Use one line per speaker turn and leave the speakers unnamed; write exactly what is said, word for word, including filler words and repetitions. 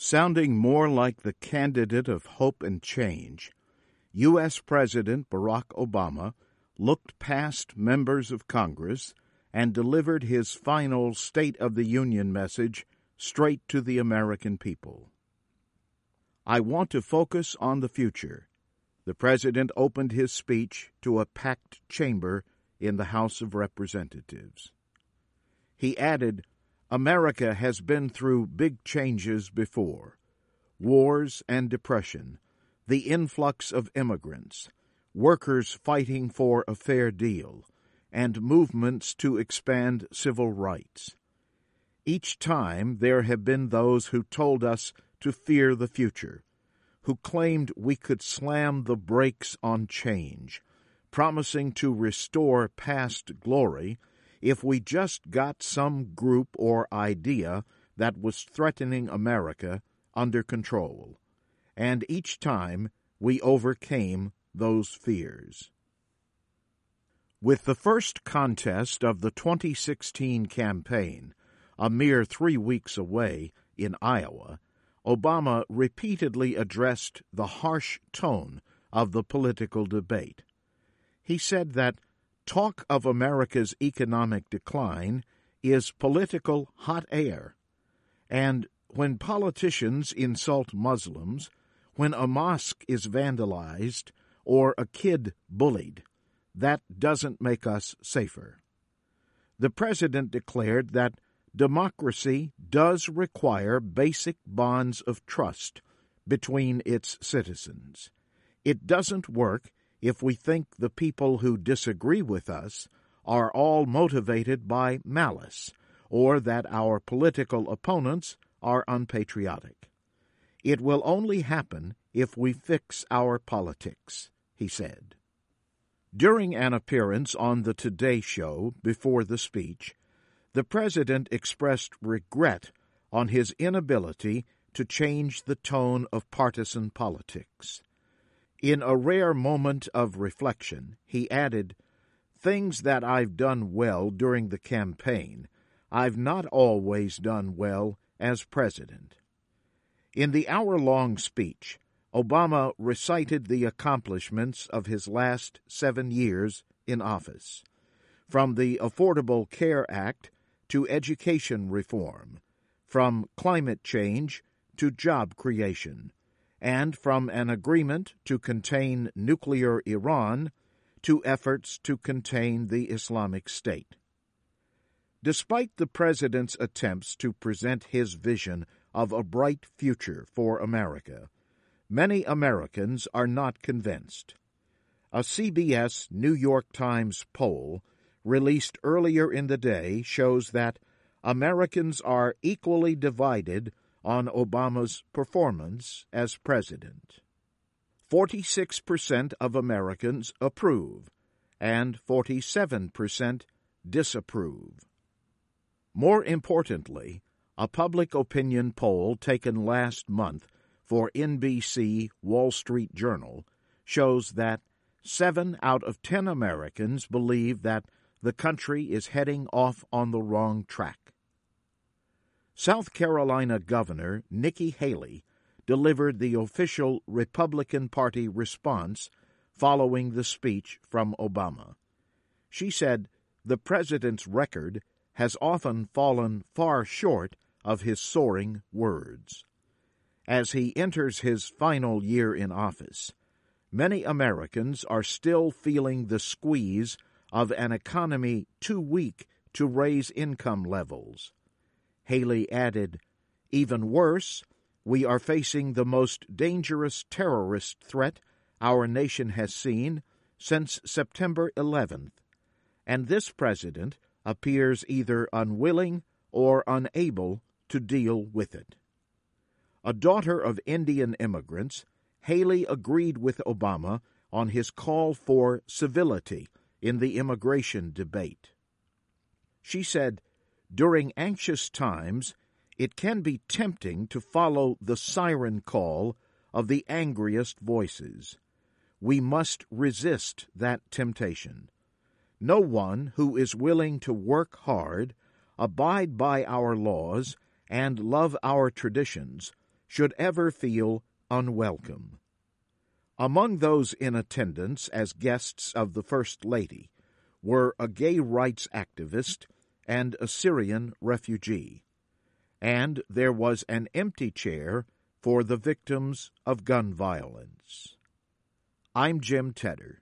Sounding more like the candidate of hope and change, U S President Barack Obama looked past members of Congress and delivered his final State of the Union message straight to the American people. I want to focus on the future. The President opened his speech to a packed chamber in the House of Representatives. He added, America has been through big changes before: wars and depression, the influx of immigrants, workers fighting for a fair deal, and movements to expand civil rights. Each time there have been those who told us to fear the future, who claimed we could slam the brakes on change, promising to restore past glory if we just got some group or idea that was threatening America under control. And each time we overcame those fears. With the first contest of the twenty sixteen campaign a mere three weeks away in Iowa, Obama repeatedly addressed the harsh tone of the political debate. He said that talk of America's economic decline is political hot air, and when politicians insult Muslims, when a mosque is vandalized or a kid bullied, that doesn't make us safer. The President declared that democracy does require basic bonds of trust between its citizens. It doesn't work if we think the people who disagree with us are all motivated by malice, or that our political opponents are unpatriotic. It will only happen if we fix our politics, he said. During an appearance on the Today Show before the speech, the President expressed regret on his inability to change the tone of partisan politics. In a rare moment of reflection, he added, "Things that I've done well during the campaign, I've not always done well as president." In the hour-long speech, Obama recited the accomplishments of his last seven years in office, from the Affordable Care Act to education reform, from climate change to job creation, and from an agreement to contain nuclear Iran to efforts to contain the Islamic State. Despite the President's attempts to present his vision of a bright future for America, many Americans are not convinced. A C B S New York Times poll released earlier in the day shows that Americans are equally divided on Obama's performance as president. forty-six percent of Americans approve, and forty-seven percent disapprove. More importantly, a public opinion poll taken last month for N B C Wall Street Journal shows that seven out of ten Americans believe that the country is heading off on the wrong track. South Carolina Governor Nikki Haley delivered the official Republican Party response following the speech from Obama. She said the president's record has often fallen far short of his soaring words. As he enters his final year in office, many Americans are still feeling the squeeze of an economy too weak to raise income levels. Haley added, "Even worse, we are facing the most dangerous terrorist threat our nation has seen since September eleventh, and this president appears either unwilling or unable to deal with it." A daughter of Indian immigrants, Haley agreed with Obama on his call for civility in the immigration debate. She said, "During anxious times, it can be tempting to follow the siren call of the angriest voices. We must resist that temptation. No one who is willing to work hard, abide by our laws, and love our traditions should ever feel unwelcome. Among those in attendance as guests of the First Lady were a gay rights activist and a Syrian refugee, and there was an empty chair for the victims of gun violence. I'm Jim Tedder.